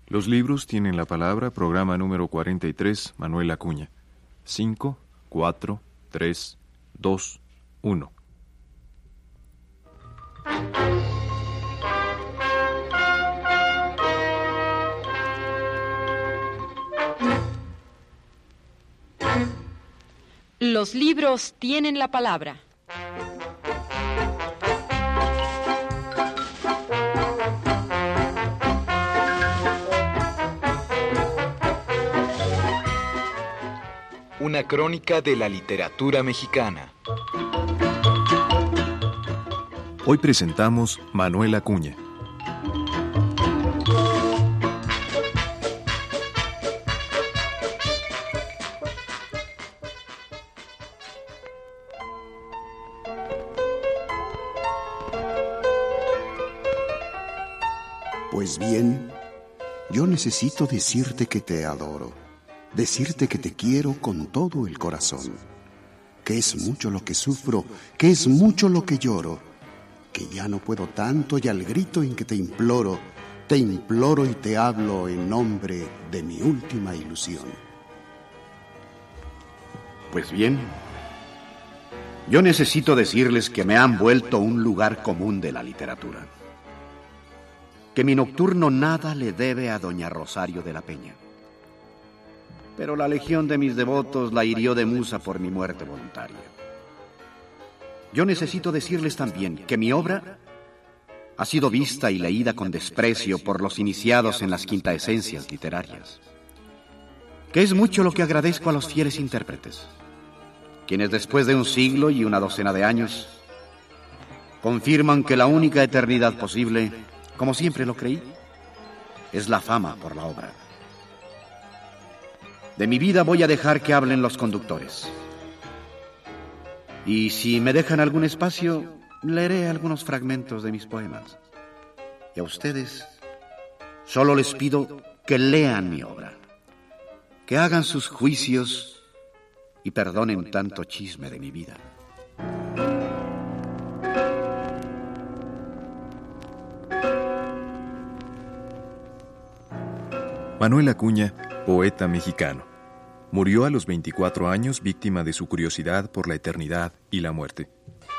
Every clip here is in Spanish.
Los libros tienen la palabra, programa número 43, Manuel Acuña. 5, 4, 3, 2, 1. Los libros tienen la palabra. Una crónica de la literatura mexicana. Hoy presentamos Manuel Acuña. Pues bien, yo necesito decirte que te adoro, decirte que te quiero con todo el corazón, que es mucho lo que sufro, que es mucho lo que lloro, que ya no puedo tanto y al grito en que te imploro y te hablo en nombre de mi última ilusión. Pues bien, yo necesito decirles que me han vuelto un lugar común de la literatura. Que mi nocturno nada le debe a doña Rosario de la Peña. Pero la legión de mis devotos la hirió de musa por mi muerte voluntaria. Yo necesito decirles también que mi obra ha sido vista y leída con desprecio por los iniciados en las quintaesencias literarias. Que es mucho lo que agradezco a los fieles intérpretes, quienes después de un siglo y una docena de años confirman que la única eternidad posible, como siempre lo creí, es la fama por la obra. De mi vida voy a dejar que hablen los conductores. Y si me dejan algún espacio, leeré algunos fragmentos de mis poemas. Y a ustedes solo les pido que lean mi obra, que hagan sus juicios y perdonen tanto chisme de mi vida. Manuel Acuña, poeta mexicano. Murió a los 24 años víctima de su curiosidad por la eternidad y la muerte.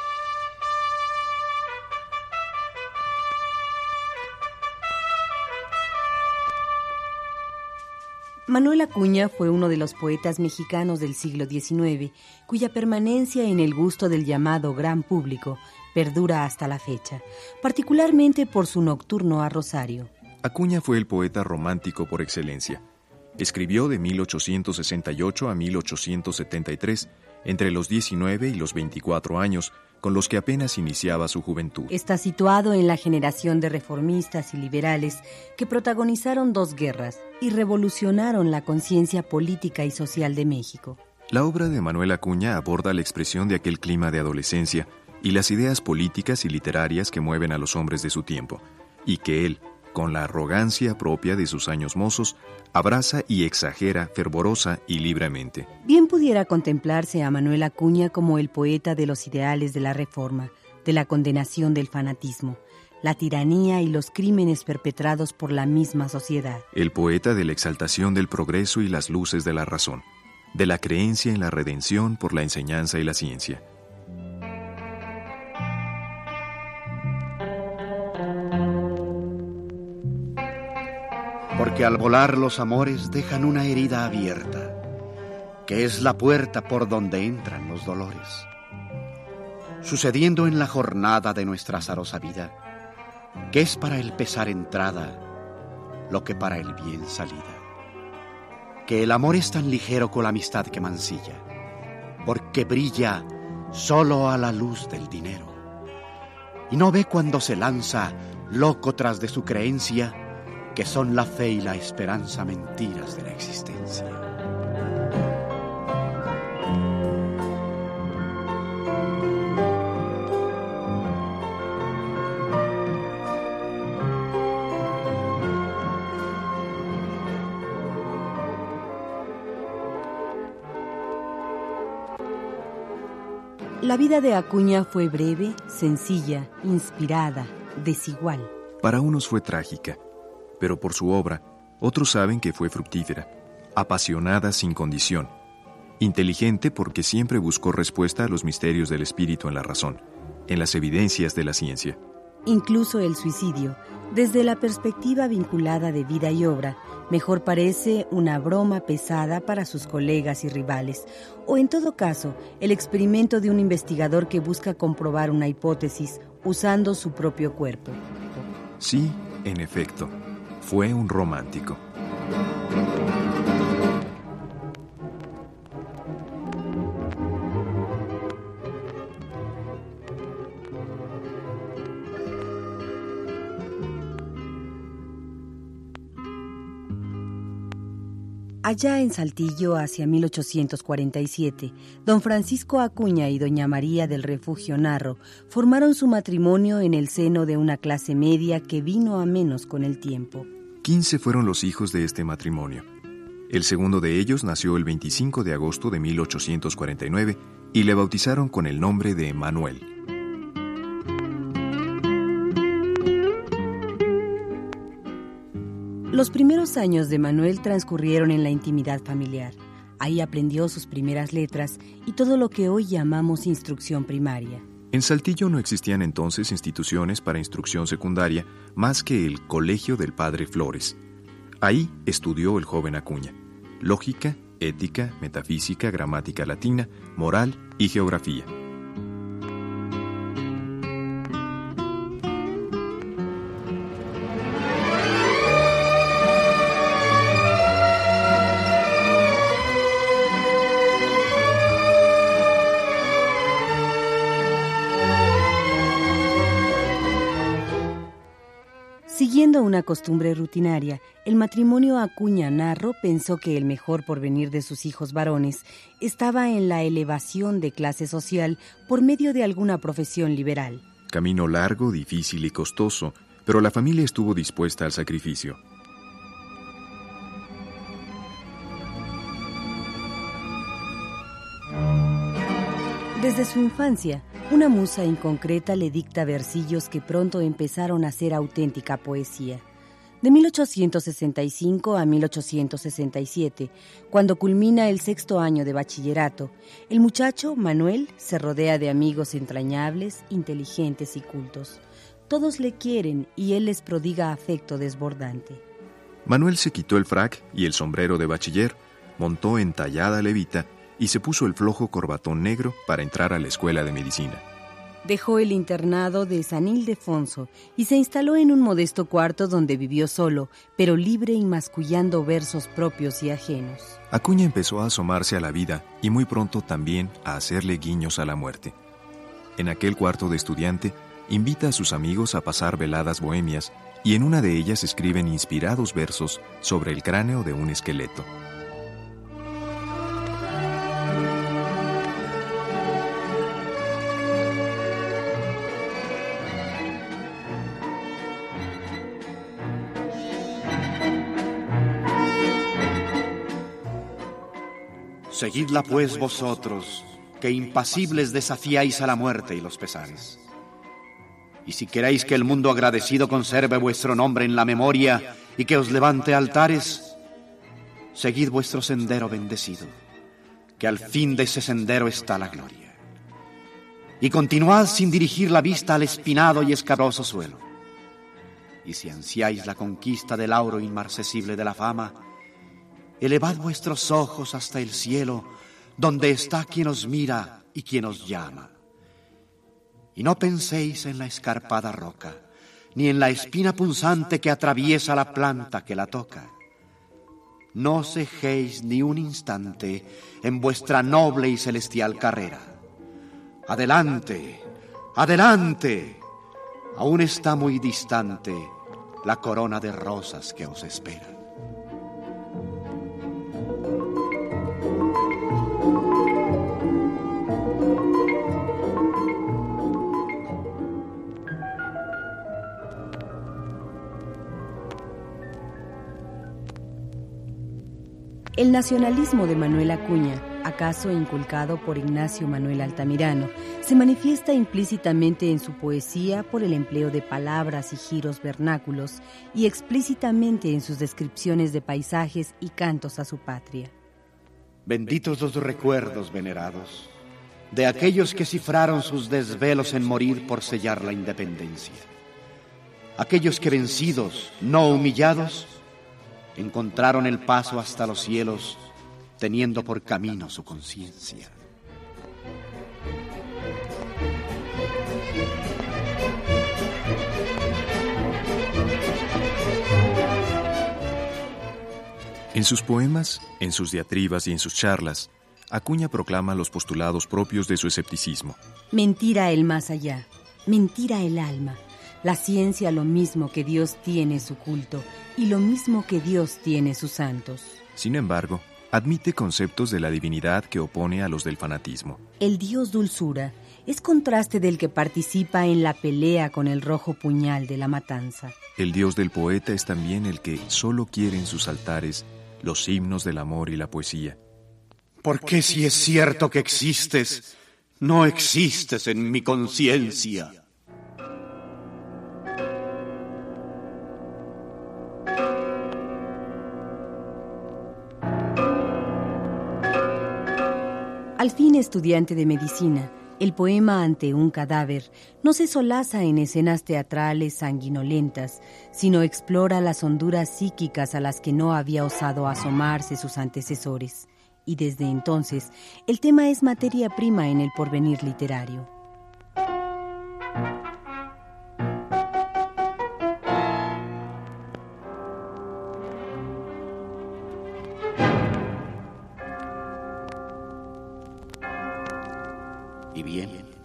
Manuel Acuña fue uno de los poetas mexicanos del siglo XIX, cuya permanencia en el gusto del llamado gran público perdura hasta la fecha, particularmente por su nocturno a Rosario. Acuña fue el poeta romántico por excelencia. Escribió de 1868 a 1873, entre los 19 y los 24 años, con los que apenas iniciaba su juventud. Está situado en la generación de reformistas y liberales que protagonizaron dos guerras y revolucionaron la conciencia política y social de México. La obra de Manuel Acuña aborda la expresión de aquel clima de adolescencia y las ideas políticas y literarias que mueven a los hombres de su tiempo, y que él, con la arrogancia propia de sus años mozos, abraza y exagera fervorosa y libremente. Bien pudiera contemplarse a Manuel Acuña como el poeta de los ideales de la reforma, de la condenación del fanatismo, la tiranía y los crímenes perpetrados por la misma sociedad. El poeta de la exaltación del progreso y las luces de la razón, de la creencia en la redención por la enseñanza y la ciencia. Porque al volar los amores dejan una herida abierta, que es la puerta por donde entran los dolores. Sucediendo en la jornada de nuestra azarosa vida, que es para el pesar entrada, lo que para el bien salida. Que el amor es tan ligero con la amistad que mancilla, porque brilla solo a la luz del dinero. Y no ve cuando se lanza, loco tras de su creencia, que son la fe y la esperanza mentiras de la existencia. La vida de Acuña fue breve, sencilla, inspirada, desigual. Para unos fue trágica, pero por su obra, Otros saben que fue fructífera, apasionada sin condición, inteligente porque siempre buscó respuesta a los misterios del espíritu en la razón, en las evidencias de la ciencia. Incluso el suicidio, desde la perspectiva vinculada de vida y obra, mejor parece una broma pesada para sus colegas y rivales, o en todo caso, el experimento de un investigador que busca comprobar una hipótesis usando su propio cuerpo. Sí, en efecto, fue un romántico. Allá en Saltillo, hacia 1847, don Francisco Acuña y doña María del Refugio Narro formaron su matrimonio en el seno de una clase media que vino a menos con el tiempo. 15 fueron los hijos de este matrimonio. El segundo de ellos nació el 25 de agosto de 1849 y le bautizaron con el nombre de Manuel. Los primeros años de Manuel transcurrieron en la intimidad familiar. Ahí aprendió sus primeras letras y todo lo que hoy llamamos instrucción primaria. En Saltillo no existían entonces instituciones para instrucción secundaria más que el Colegio del Padre Flores. Ahí estudió el joven Acuña: lógica, ética, metafísica, gramática latina, moral y geografía. Siguiendo una costumbre rutinaria, el matrimonio Acuña-Narro pensó que el mejor porvenir de sus hijos varones estaba en la elevación de clase social por medio de alguna profesión liberal. Camino largo, difícil y costoso, pero la familia estuvo dispuesta al sacrificio. Desde su infancia, una musa inconcreta le dicta versillos que pronto empezaron a ser auténtica poesía. De 1865 a 1867, cuando culmina el 6º año de bachillerato, el muchacho, Manuel, se rodea de amigos entrañables, inteligentes y cultos. Todos le quieren y él les prodiga afecto desbordante. Manuel se quitó el frac y el sombrero de bachiller, montó entallada levita y se puso el flojo corbatón negro para entrar a la escuela de medicina. Dejó el internado de San Ildefonso y se instaló en un modesto cuarto donde vivió solo, pero libre y mascullando versos propios y ajenos. Acuña empezó a asomarse a la vida y muy pronto también a hacerle guiños a la muerte. En aquel cuarto de estudiante, invita a sus amigos a pasar veladas bohemias y en una de ellas escriben inspirados versos sobre el cráneo de un esqueleto. Seguidla pues vosotros, que impasibles desafiáis a la muerte y los pesares. Y si queréis que el mundo agradecido conserve vuestro nombre en la memoria y que os levante altares, seguid vuestro sendero bendecido, que al fin de ese sendero está la gloria. Y continuad sin dirigir la vista al espinado y escabroso suelo. Y si ansiáis la conquista del auro inmarcesible de la fama, elevad vuestros ojos hasta el cielo, donde está quien os mira y quien os llama. Y no penséis en la escarpada roca, ni en la espina punzante que atraviesa la planta que la toca. No cejéis ni un instante en vuestra noble y celestial carrera. Adelante, adelante, aún está muy distante la corona de rosas que os espera. El nacionalismo de Manuel Acuña, acaso inculcado por Ignacio Manuel Altamirano, se se manifiesta implícitamente en su poesía por el empleo de palabras y giros vernáculos y explícitamente en sus descripciones de paisajes y cantos a su patria. Benditos los recuerdos venerados de aquellos que cifraron sus desvelos en morir por sellar la independencia. Aquellos que vencidos, no humillados, encontraron el paso hasta los cielos, teniendo por camino su conciencia. En sus poemas, en sus diatribas y en sus charlas, Acuña proclama los postulados propios de su escepticismo. Mentira el más allá, mentira el alma. La ciencia lo mismo que Dios tiene su culto y lo mismo que Dios tiene sus santos. Sin embargo, admite conceptos de la divinidad que opone a los del fanatismo. El Dios dulzura es contraste del que participa en la pelea con el rojo puñal de la matanza. El Dios del poeta es también el que solo quiere en sus altares los himnos del amor y la poesía. Porque si es cierto que existes, no existes en mi conciencia. Al fin estudiante de medicina, el poema Ante un cadáver no se solaza en escenas teatrales sanguinolentas, sino explora las honduras psíquicas a las que no había osado asomarse sus antecesores. Y desde entonces, el tema es materia prima en el porvenir literario. Y bien,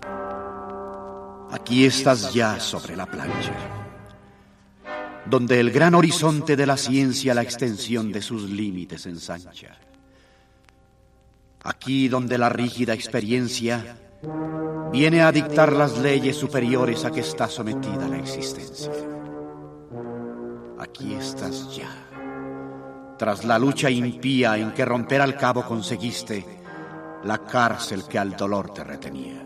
aquí estás ya sobre la plancha, donde el gran horizonte de la ciencia la extensión de sus límites ensancha. Aquí donde la rígida experiencia viene a dictar las leyes superiores a que está sometida la existencia. Aquí estás ya, tras la lucha impía en que romper al cabo conseguiste la cárcel que al dolor te retenía.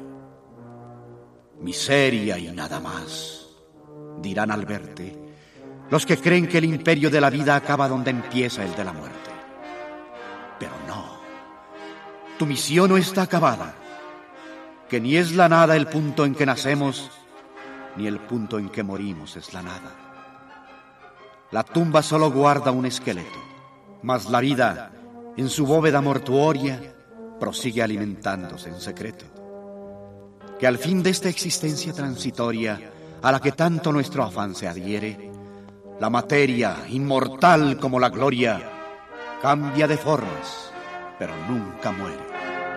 Miseria y nada más, dirán al verte los que creen que el imperio de la vida acaba donde empieza el de la muerte. Pero no. Tu misión no está acabada, que ni es la nada el punto en que nacemos, ni el punto en que morimos es la nada. La tumba solo guarda un esqueleto, mas la vida, en su bóveda mortuoria, prosigue alimentándose en secreto. Que al fin de esta existencia transitoria, a la que tanto nuestro afán se adhiere, la materia, inmortal como la gloria, cambia de formas, pero nunca muere.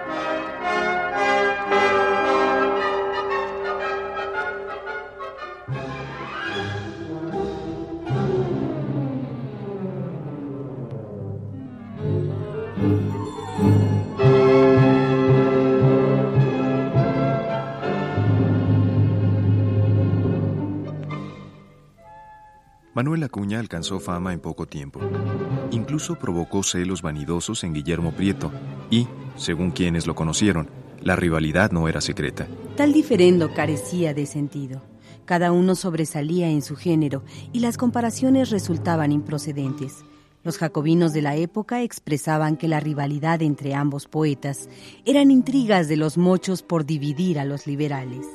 Manuel Acuña alcanzó fama en poco tiempo. Incluso provocó celos vanidosos en Guillermo Prieto y, según quienes lo conocieron, la rivalidad no era secreta. Tal diferendo carecía de sentido. Cada uno sobresalía en su género y las comparaciones resultaban improcedentes. Los jacobinos de la época expresaban que la rivalidad entre ambos poetas eran intrigas de los mochos por dividir a los liberales.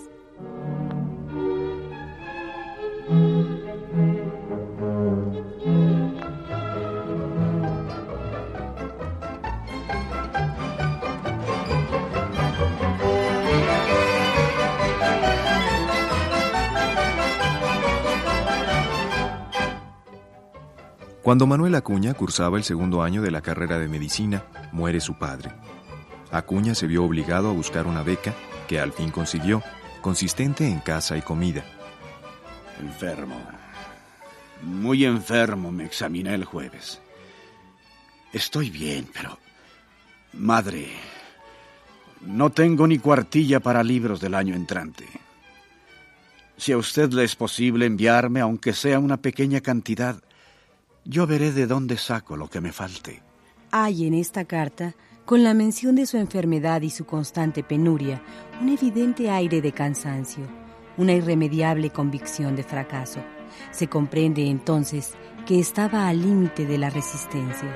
Cuando Manuel Acuña cursaba el segundo año de la carrera de medicina, muere su padre. Acuña se vio obligado a buscar una beca, que al fin consiguió, consistente en casa y comida. Enfermo, muy enfermo, me examiné el jueves. Estoy bien, pero... Madre, no tengo ni cuartilla para libros del año entrante. Si a usted le es posible enviarme, aunque sea una pequeña cantidad, yo veré de dónde saco lo que me falte. Hay en esta carta con la mención de su enfermedad y su constante penuria, un evidente aire de cansancio, una irremediable convicción de fracaso. Se comprende entonces que estaba al límite de la resistencia.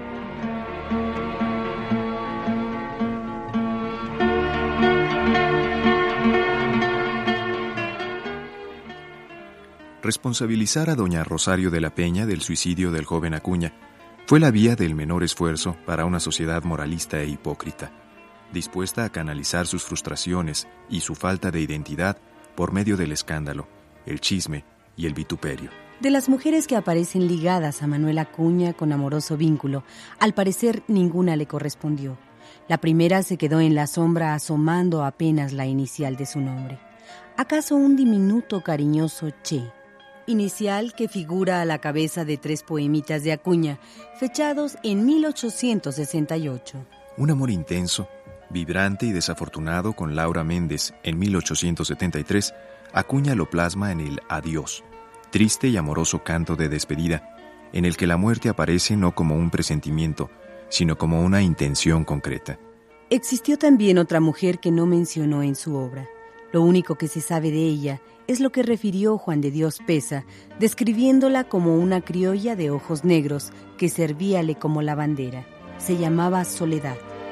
Responsabilizar a doña Rosario de la Peña del suicidio del joven Acuña fue la vía del menor esfuerzo para una sociedad moralista e hipócrita, dispuesta a canalizar sus frustraciones y su falta de identidad por medio del escándalo, el chisme y el vituperio. De las mujeres que aparecen ligadas a Manuel Acuña con amoroso vínculo, al parecer ninguna le correspondió. La primera se quedó en la sombra asomando apenas la inicial de su nombre. ¿Acaso un diminuto cariñoso Che? Inicial que figura a la cabeza de 3 poemitas de Acuña, fechados en 1868. Un amor intenso, vibrante y desafortunado con Laura Méndez en 1873, Acuña lo plasma en el Adiós, triste y amoroso canto de despedida, en el que la muerte aparece no como un presentimiento, sino como una intención concreta. Existió también otra mujer que no mencionó en su obra. Lo único que se sabe de ella es lo que refirió Juan de Dios Peza, describiéndola como una criolla de ojos negros que servíale como la bandera. Se llamaba Soledad.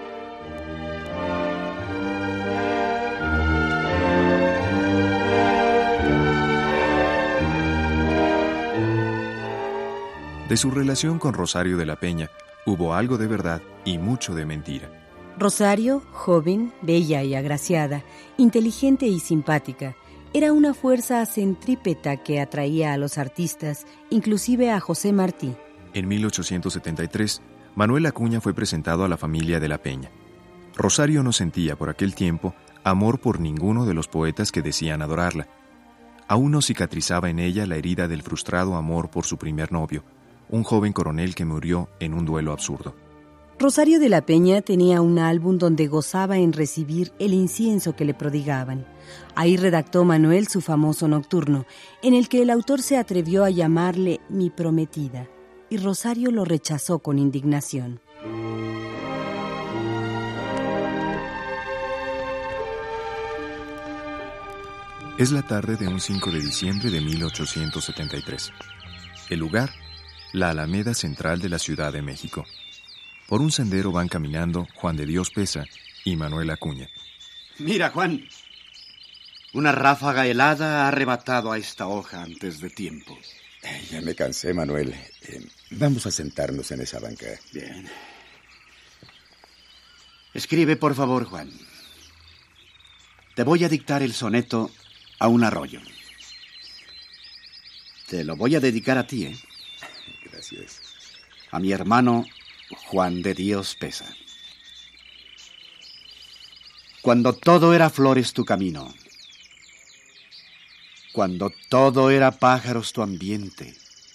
De su relación con Rosario de la Peña hubo algo de verdad y mucho de mentira. Rosario, joven, bella y agraciada, inteligente y simpática, era una fuerza centrípeta que atraía a los artistas, inclusive a José Martí. En 1873, Manuel Acuña fue presentado a la familia de la Peña. Rosario no sentía por aquel tiempo amor por ninguno de los poetas que decían adorarla. Aún no cicatrizaba en ella la herida del frustrado amor por su primer novio, un joven coronel que murió en un duelo absurdo. Rosario de la Peña tenía un álbum donde gozaba en recibir el incienso que le prodigaban. Ahí redactó Manuel su famoso nocturno, en el que el autor se atrevió a llamarle Mi Prometida, y Rosario lo rechazó con indignación. Es la tarde de un 5 de diciembre de 1873. El lugar, la Alameda Central de la Ciudad de México. Por un sendero van caminando Juan de Dios Peza y Manuel Acuña. Mira, Juan, una ráfaga helada ha arrebatado a esta hoja antes de tiempo. Ya me cansé, Manuel. Vamos a sentarnos en esa banca. Bien. Escribe, por favor, Juan. Te voy a dictar el soneto A un arroyo. Te lo voy a dedicar a ti, ¿eh? Gracias. A mi hermano Juan de Dios Peza. Cuando todo era flores tu camino, cuando todo era pájaros tu ambiente,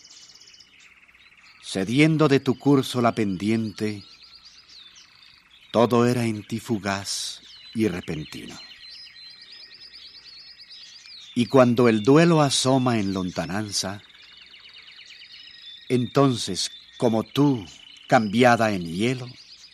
cediendo de tu curso la pendiente, todo era en ti fugaz y repentino. Y cuando el duelo asoma en lontananza, entonces, como tú, cambiada en hielo,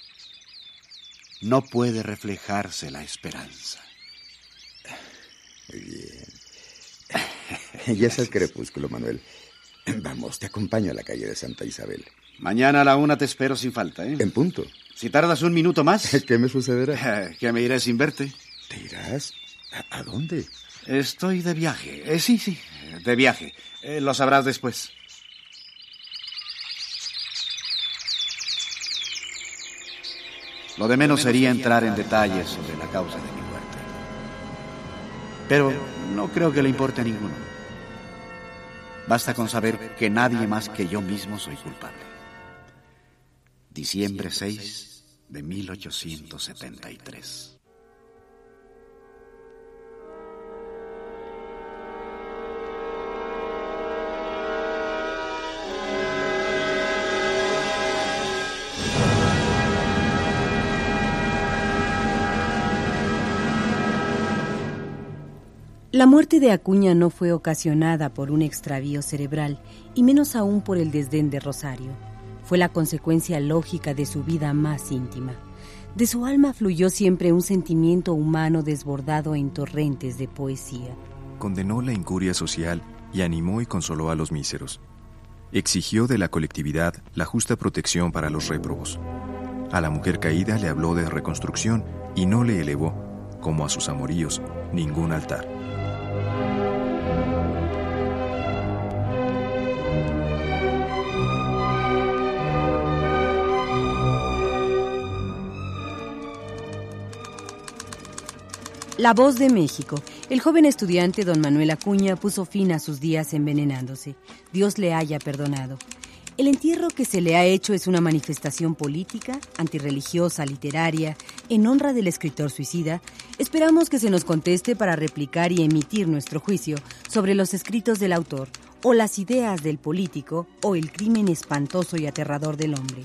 no puede reflejarse la esperanza. Muy bien. Ya es el crepúsculo, Manuel. Vamos, te acompaño a la calle de Santa Isabel. Mañana a la 1 te espero sin falta, ¿eh? En punto. Si tardas un minuto más... ¿Qué me sucederá? Que me iré sin verte. ¿Te irás? ¿A dónde? Estoy de viaje. Sí, de viaje. Lo sabrás después. Lo de menos sería entrar en detalles sobre la causa de mi muerte. Pero no creo que le importe a ninguno. Basta con saber que nadie más que yo mismo soy culpable. Diciembre 6 de 1873. La muerte de Acuña no fue ocasionada por un extravío cerebral, y menos aún por el desdén de Rosario. Fue la consecuencia lógica de su vida más íntima. De su alma fluyó siempre un sentimiento humano desbordado en torrentes de poesía. Condenó la incuria social y animó y consoló a los míseros. Exigió de la colectividad la justa protección para los réprobos. A la mujer caída le habló de reconstrucción y no le elevó, como a sus amoríos, ningún altar. La Voz de México. El joven estudiante don Manuel Acuña puso fin a sus días envenenándose. Dios le haya perdonado. El entierro que se le ha hecho es una manifestación política, antirreligiosa, literaria, en honra del escritor suicida. Esperamos que se nos conteste para replicar y emitir nuestro juicio sobre los escritos del autor, o las ideas del político, o el crimen espantoso y aterrador del hombre.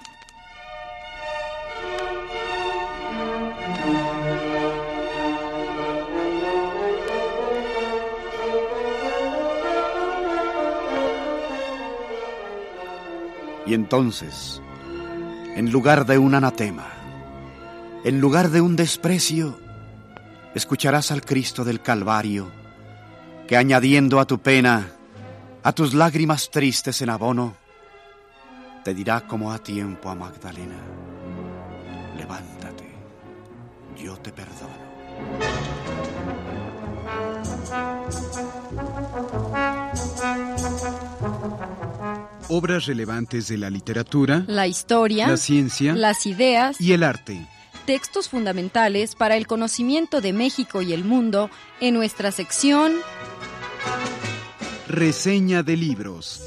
Y entonces, en lugar de un anatema, en lugar de un desprecio, escucharás al Cristo del Calvario, que añadiendo a tu pena, a tus lágrimas tristes en abono, te dirá como a tiempo a Magdalena: levántate, yo te perdono. Obras relevantes de la literatura, la historia, la ciencia, las ideas y el arte. Textos fundamentales para el conocimiento de México y el mundo en nuestra sección Reseña de libros.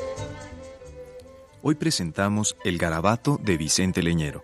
Hoy presentamos El Garabato de Vicente Leñero.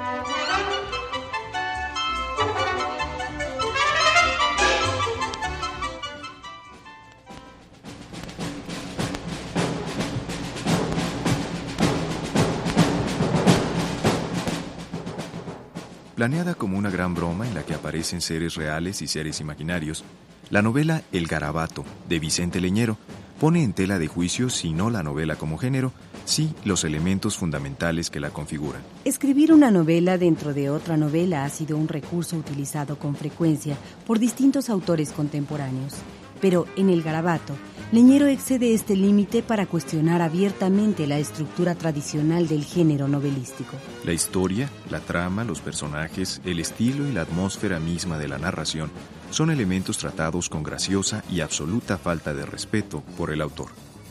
Planeada como una gran broma en la que aparecen seres reales y seres imaginarios, la novela El Garabato, de Vicente Leñero, pone en tela de juicio, si no la novela como género, sí los elementos fundamentales que la configuran. Escribir una novela dentro de otra novela ha sido un recurso utilizado con frecuencia por distintos autores contemporáneos. Pero en El Garabato, Leñero excede este límite para cuestionar abiertamente la estructura tradicional del género novelístico. La historia, la trama, los personajes, el estilo y la atmósfera misma de la narración son elementos tratados con graciosa y absoluta falta de respeto por el autor.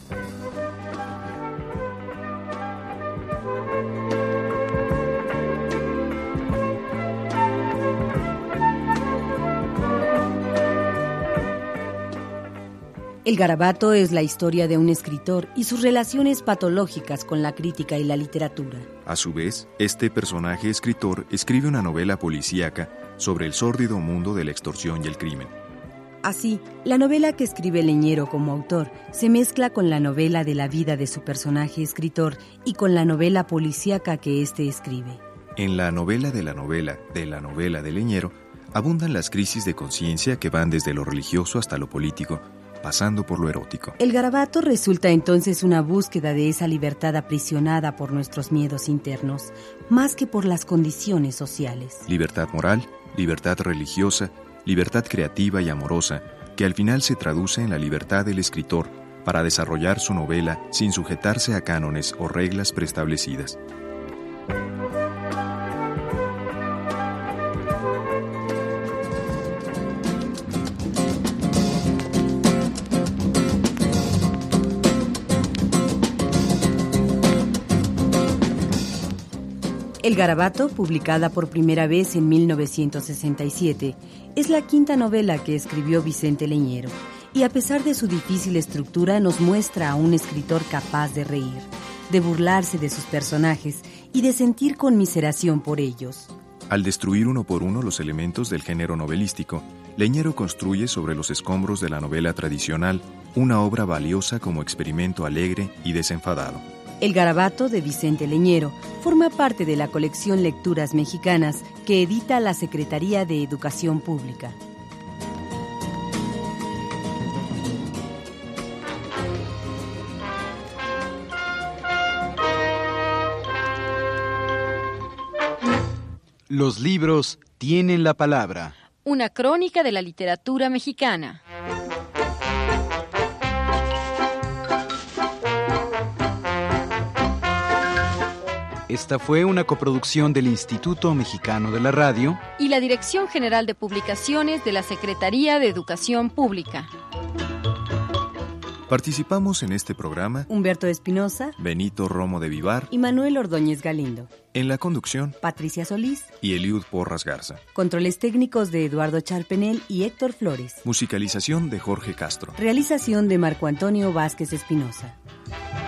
El Garabato es la historia de un escritor y sus relaciones patológicas con la crítica y la literatura. A su vez, este personaje escritor escribe una novela policíaca sobre el sórdido mundo de la extorsión y el crimen. Así, la novela que escribe Leñero como autor se mezcla con la novela de la vida de su personaje escritor y con la novela policíaca que éste escribe. En la novela de la novela de Leñero abundan las crisis de conciencia que van desde lo religioso hasta lo político, pasando por lo erótico. El Garabato resulta entonces una búsqueda de esa libertad aprisionada por nuestros miedos internos, más que por las condiciones sociales. Libertad moral, libertad religiosa, libertad creativa y amorosa, que al final se traduce en la libertad del escritor para desarrollar su novela sin sujetarse a cánones o reglas preestablecidas. El Garabato, publicada por primera vez en 1967, es la quinta novela que escribió Vicente Leñero, y a pesar de su difícil estructura nos muestra a un escritor capaz de reír, de burlarse de sus personajes y de sentir conmiseración por ellos. Al destruir uno por uno los elementos del género novelístico, Leñero construye sobre los escombros de la novela tradicional una obra valiosa como experimento alegre y desenfadado. El Garabato de Vicente Leñero forma parte de la colección Lecturas Mexicanas que edita la Secretaría de Educación Pública. Los libros tienen la palabra. Una crónica de la literatura mexicana. Esta fue una coproducción del Instituto Mexicano de la Radio y la Dirección General de Publicaciones de la Secretaría de Educación Pública. Participamos en este programa Humberto Espinosa, Benito Romo de Vivar y Manuel Ordóñez Galindo. En la conducción, Patricia Solís y Eliud Porras Garza. Controles técnicos de Eduardo Charpenel y Héctor Flores. Musicalización de Jorge Castro. Realización de Marco Antonio Vázquez Espinosa.